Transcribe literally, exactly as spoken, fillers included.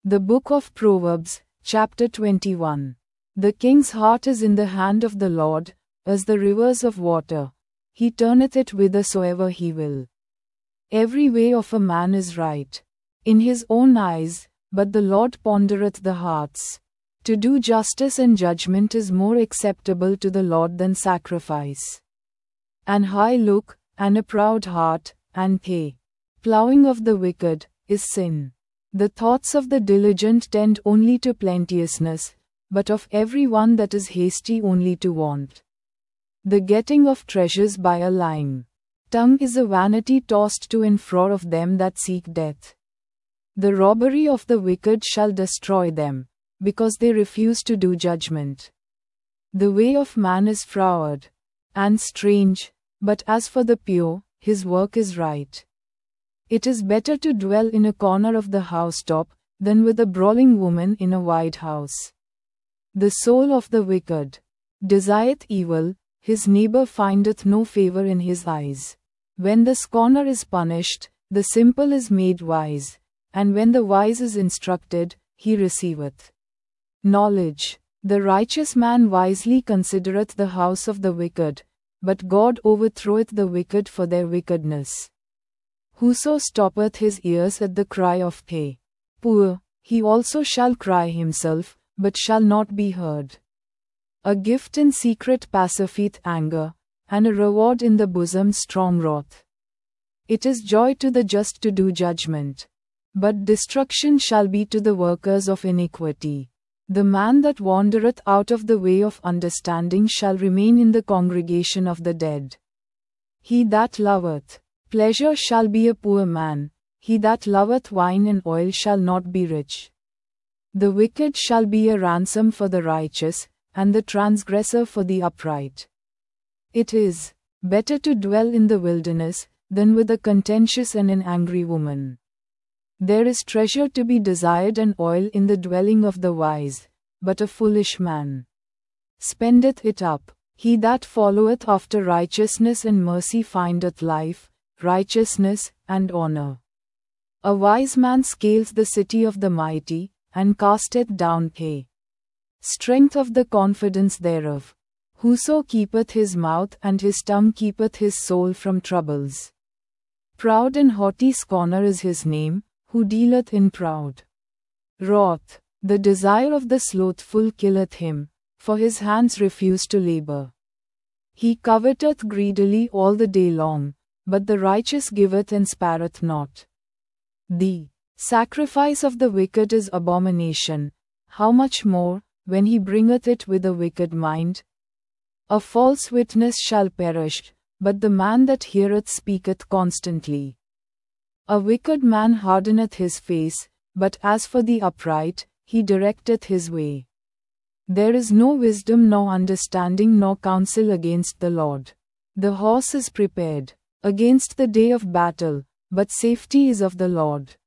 The Book of Proverbs, chapter twenty-one. The king's heart is in the hand of the Lord, as the rivers of water. He turneth it whithersoever he will. Every way of a man is right in his own eyes, but the Lord pondereth the hearts. To do justice and judgment is more acceptable to the Lord than sacrifice. An high look, and a proud heart, and the plowing of the wicked, is sin. The thoughts of the diligent tend only to plenteousness, but of every one that is hasty only to want. The getting of treasures by a lying tongue is a vanity tossed to and fro of them that seek death. The robbery of the wicked shall destroy them, because they refuse to do judgment. The way of man is froward and strange, but as for the pure, his work is right. It is better to dwell in a corner of the housetop, than with a brawling woman in a wide house. The soul of the wicked desireth evil, his neighbor findeth no favor in his eyes. When the scorner is punished, the simple is made wise, and when the wise is instructed, he receiveth knowledge. The righteous man wisely considereth the house of the wicked, but God overthroweth the wicked for their wickedness. Whoso stoppeth his ears at the cry of the poor, he also shall cry himself, but shall not be heard. A gift in secret pacifieth anger, and a reward in the bosom strong wrath. It is joy to the just to do judgment, but destruction shall be to the workers of iniquity. The man that wandereth out of the way of understanding shall remain in the congregation of the dead. He that loveth pleasure shall be a poor man, he that loveth wine and oil shall not be rich. The wicked shall be a ransom for the righteous, and the transgressor for the upright. It is better to dwell in the wilderness, than with a contentious and an angry woman. There is treasure to be desired and oil in the dwelling of the wise, but a foolish man spendeth it up. He that followeth after righteousness and mercy findeth life, righteousness, and honor. A wise man scales the city of the mighty, and casteth down the strength of the confidence thereof. Whoso keepeth his mouth and his tongue keepeth his soul from troubles. Proud and haughty scorner is his name, who dealeth in proud wrath. The desire of the slothful killeth him, for his hands refuse to labor. He coveteth greedily all the day long, but the righteous giveth and spareth not. The sacrifice of the wicked is abomination, how much more, when he bringeth it with a wicked mind? A false witness shall perish, but the man that heareth speaketh constantly. A wicked man hardeneth his face, but as for the upright, he directeth his way. There is no wisdom nor understanding nor counsel against the Lord. The horse is prepared against the day of battle, but safety is of the Lord.